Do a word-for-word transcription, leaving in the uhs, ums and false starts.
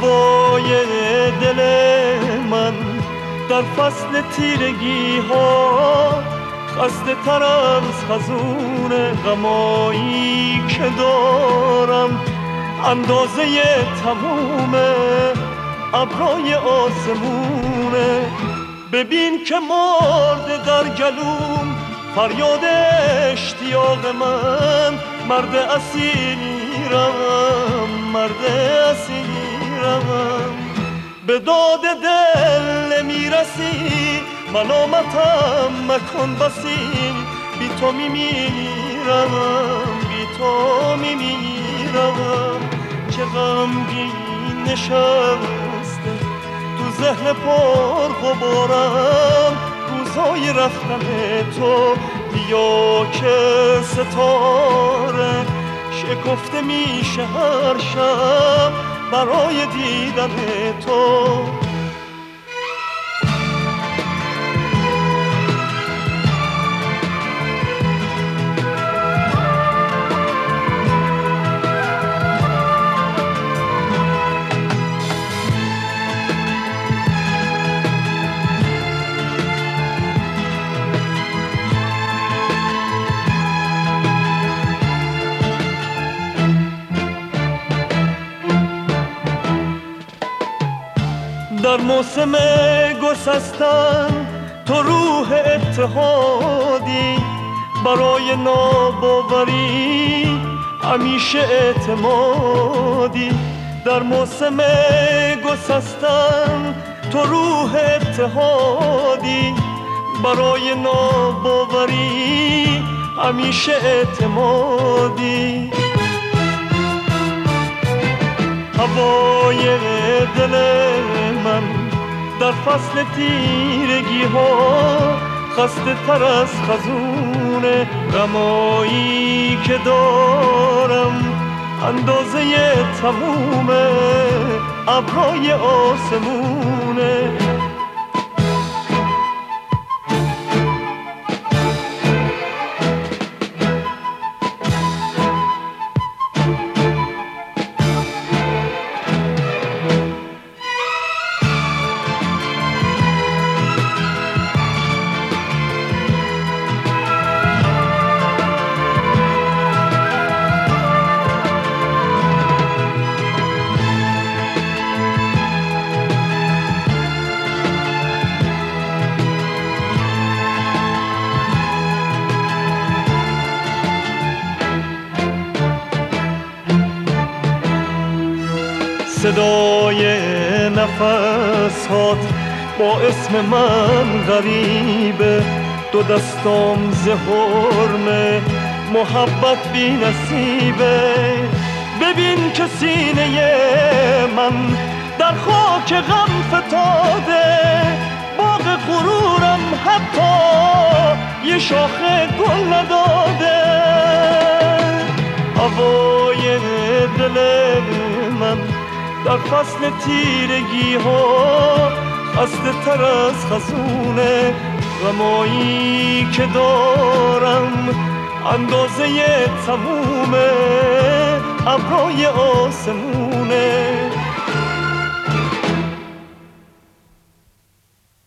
هوای دل من در فصل تیرگی ها خسته تر از خزون غمایی که دارم، اندازه تموم ابرای آسمونه. ببین که مرد در گلوم فریاد اشتیاق من، مرد اسیرم مرد اسیرم. به داد دل نمیرسی ملامتم مکن بسی، بی تو میمیرم بی تو میمیرم. چه غمگین نشسته تو ذهن پر غبارم روزای رفتن تو. بیا که ستاره شکفته میشه هر شب برای دیدن تو. در موسم گسستن تو روح اتحادی، برای ناباوری همیشه اعتمادی. در موسم گسستن تو روح اتحادی، برای ناباوری همیشه اعتمادی. هوای دل من در فصل تیرگی ها خسته تر از خزون غمایی که دارم، اندازه تموم ابرای آسمونه. صدای نفسات با اسم من غریبه، دو دستام ز حرمه محبت بی نصیبه. ببین که سینه من در خاک غم فتاده، باغ غرورم حتی یه شاخه گل نداده. هوای دل من در فصل تیرگی ها خسته تر از خزون غمایی که دارم، اندازه تموم ابرای آسمونه.